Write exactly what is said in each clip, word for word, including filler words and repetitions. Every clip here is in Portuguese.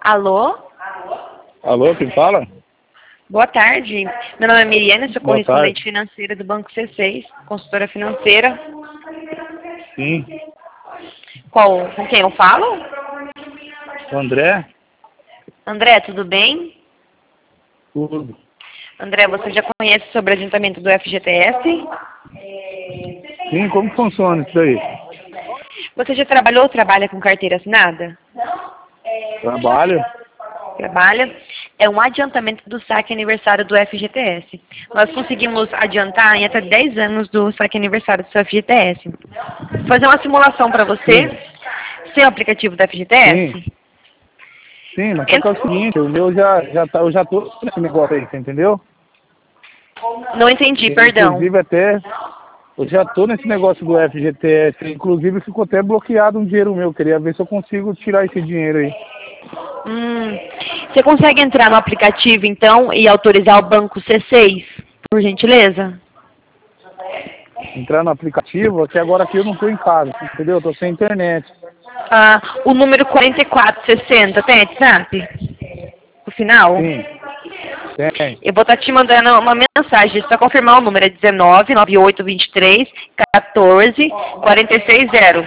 Alô? Alô, quem fala? Boa tarde. Meu nome é Miriana, sou Boa correspondente tarde. financeira do Banco C seis, consultora financeira. Sim. Qual, com quem eu falo? O André? André, tudo bem? Tudo. André, você já conhece sobre o adiantamento do F G T S? Sim, como funciona isso daí? Você já trabalhou ou trabalha com carteira assinada? Trabalho? Trabalha. É um adiantamento do saque aniversário do F G T S. Nós conseguimos adiantar em até dez anos do saque aniversário do seu F G T S. Vou fazer uma simulação para você. Sim. Seu aplicativo do F G T Sim. S? Sim, mas só que é o seguinte, o meu já, já tá, eu já tô nesse negócio aí, você entendeu? Não entendi, perdão. Inclusive até, eu já tô nesse negócio do F G T S, inclusive ficou até bloqueado um dinheiro meu, queria ver se eu consigo tirar esse dinheiro aí. Hum, você consegue entrar no aplicativo, então, e autorizar o banco C seis, por gentileza? Entrar no aplicativo, até agora aqui eu não tô em casa, entendeu? Eu tô sem internet. Ah, o número quarenta e quatro sessenta tem WhatsApp? O final? Sim, tem. Eu vou estar te mandando uma mensagem, só confirmar o número, é dezenove, noventa e oito, vinte e três, quatorze, quarenta e seis zero.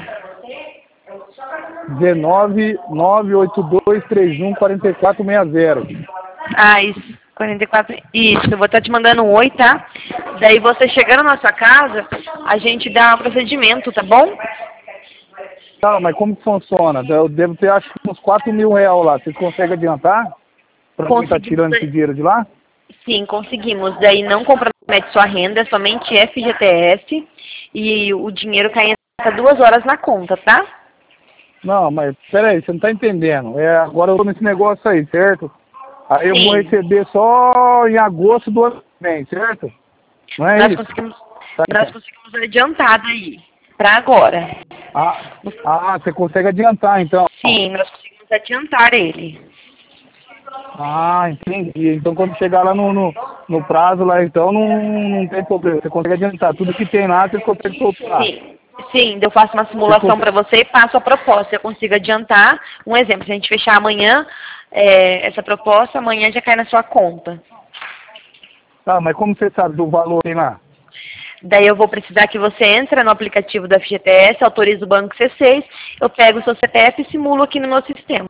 dezenove, nove oito dois, três um, quatro quatro seis zero. Ah, isso, quarenta e quatro, isso, eu vou estar te mandando um oi, tá? Daí você chegando na sua casa, a gente dá um procedimento, tá bom? Tá, mas como que funciona? Eu devo ter, acho que uns quatro mil reais lá. Vocês conseguem adiantar? Pra quem tá Conseguimos, tirando esse dinheiro de lá? sim, conseguimos. Daí não compromete sua renda, é somente F G T S e o dinheiro cai em até duas horas na conta, tá? Não, mas peraí, você não tá entendendo. É, agora eu tô nesse negócio aí, certo? Aí eu vou Sim. receber só em agosto do ano que vem, certo? Não é Nós isso? conseguimos, Tá, nós então. conseguimos adiantar daí, pra agora. Ah, ah, você consegue adiantar então. Sim, nós conseguimos adiantar ele. Ah, entendi. Então quando chegar lá no, no, no prazo lá, então não, não tem problema. Você consegue adiantar. Tudo que tem lá, você consegue soltar. Sim, sim, eu faço uma Você simulação consegue... para você e passo a proposta. Eu consigo adiantar. Um exemplo, se a gente fechar amanhã, é, essa proposta, amanhã já cai na sua conta. Tá, mas como você sabe do valor aí lá? Daí eu vou precisar que você entre no aplicativo da F G T S, autorize o banco C seis, eu pego o seu C P F e simulo aqui no meu sistema.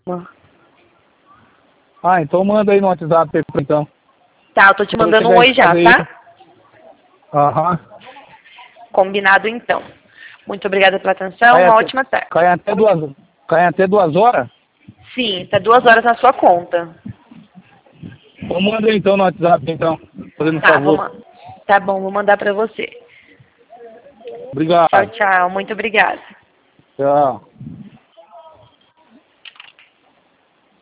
Ah, então manda aí no WhatsApp então. Tá, eu tô te Quando eu mandando um chegar em oi já, casa aí. tá? Aham. Combinado então. Muito obrigada pela atenção, Cai uma até, ótima tarde. cai até duas, cai até duas horas? Sim, tá duas horas na sua conta. Então manda aí então no WhatsApp então. Fazendo um Tá, vou, favor. ma- tá bom, vou mandar pra você. Tchau, Obrigado. tchau, muito obrigada. Tchau.